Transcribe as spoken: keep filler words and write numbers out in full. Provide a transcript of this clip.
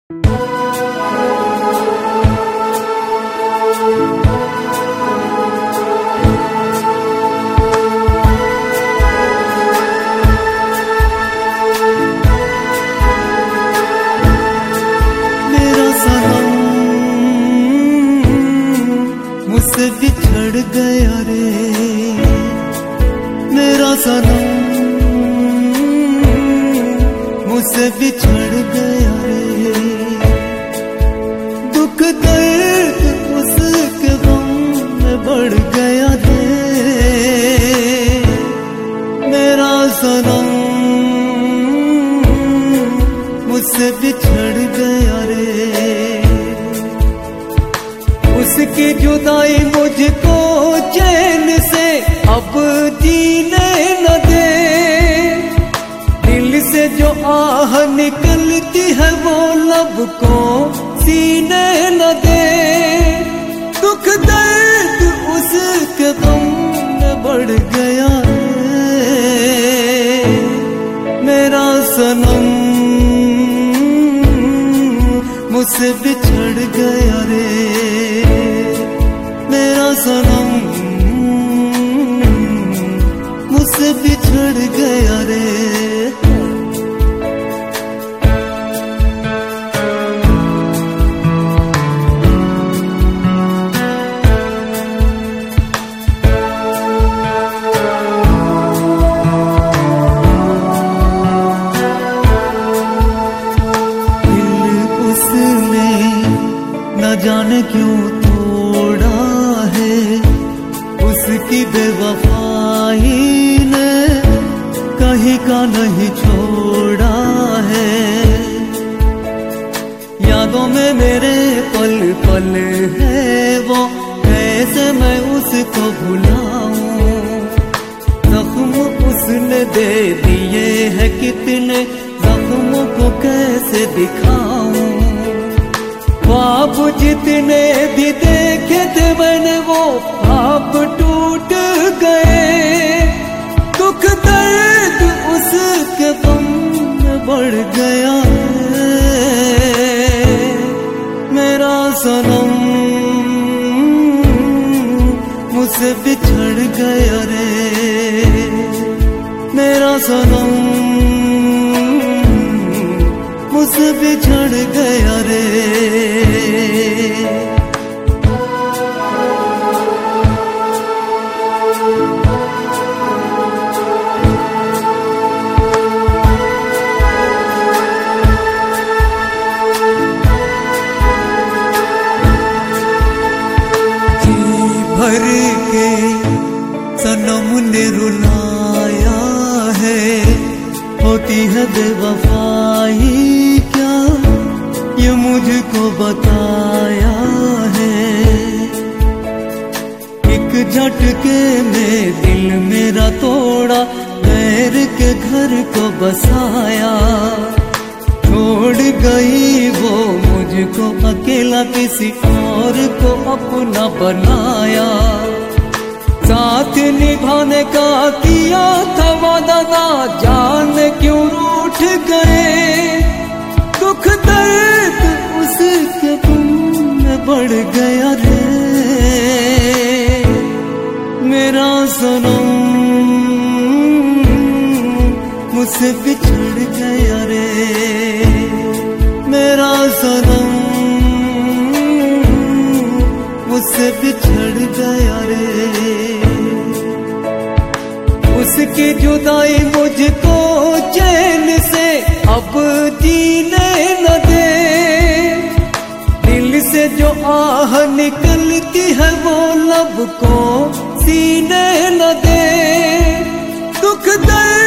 मुझसे बिछड़ गया रे मेरा सनम, मुझसे बिछड़ गया रे। दुख दर्द उसके गम में बढ़ गया रे मेरा सनम, मुझसे बिछड़ गया रे। उसकी जुदाई मुझको चैन से अब जीने न दे, दिल से जो आह निकलती है वो लब को सीने न दे। दुख दर्द उसके गम में बढ़ गया है मेरा सनम, मुझसे बिछड़ गया रे मेरा सनम, मुझसे बिछड़ गया रे। न जाने क्यों तोड़ा है, उसकी बेवफाई ने कहीं का नहीं छोड़ा है। यादों में मेरे पल पल है वो, कैसे मैं उसको भुलाऊं। जख्म उसने दे दिए हैं कितने, जख्मों को कैसे दिखाऊं। ख्वाब जितने भी देखे थे मैंने वो ख्वाब टूट गए। दुख दर्द उसके गम में बढ़ गया मेरा सनम, मुझसे बिछड़ गया रे मेरा सनम, मुझसे बिछड़ गया रे। जी भर के सनम ने रुलाया है, होती है बेवफाई क्या ये मुझको बताया है। एक झटके में दिल मेरा तोड़ा, गैर के घर को बसाया। छोड़ गई वो मुझको अकेला, किसी और को अपना बनाया। साथ निभाने का किया था वादा, ना जाने क्यों रूठ गए। दुख दर्द उसके गम में बढ़ गया रे मेरा सनम, मुझसे बिछड़ गया रे मेरा सनम, मुझसे बिछड़ गया रे। उसकी जुदाई मुझको चैन से अब जीने न दे, दिल से जो आह निकलती है वो लब को सीने न दे। दुख दर्द